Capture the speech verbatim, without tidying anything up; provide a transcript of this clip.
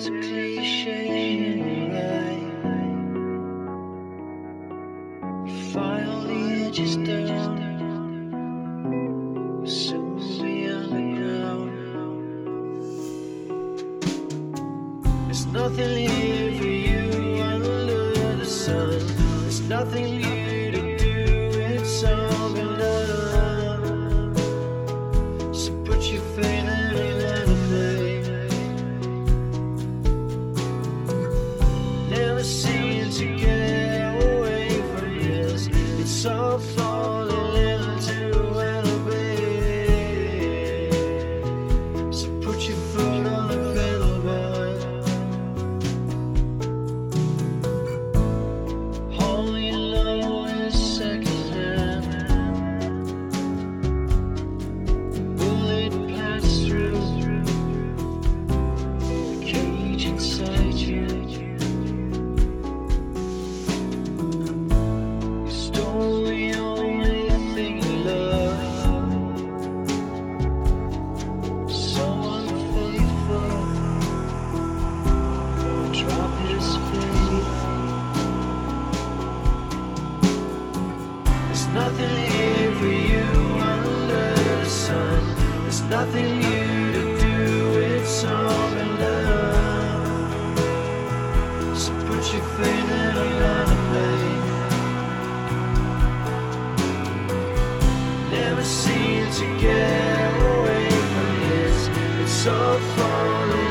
There's a cliche in life. File the edges down, soon be underground. There's nothing here for you under the sun. There's nothing here to do, it's all been done. So put your faith in another play. Never seem to get away from this. It's all falling into an obey. So put your foot on the pedal, boy. All you know is secondhand. Will it pass through the cage inside you? You stole the only thing you loved. So unfaithful, drop his faith. There's nothing here for you under the sun. There's nothing new to do, it's all been done. So put your faith in another place. Never seem to get away from this. It's all falling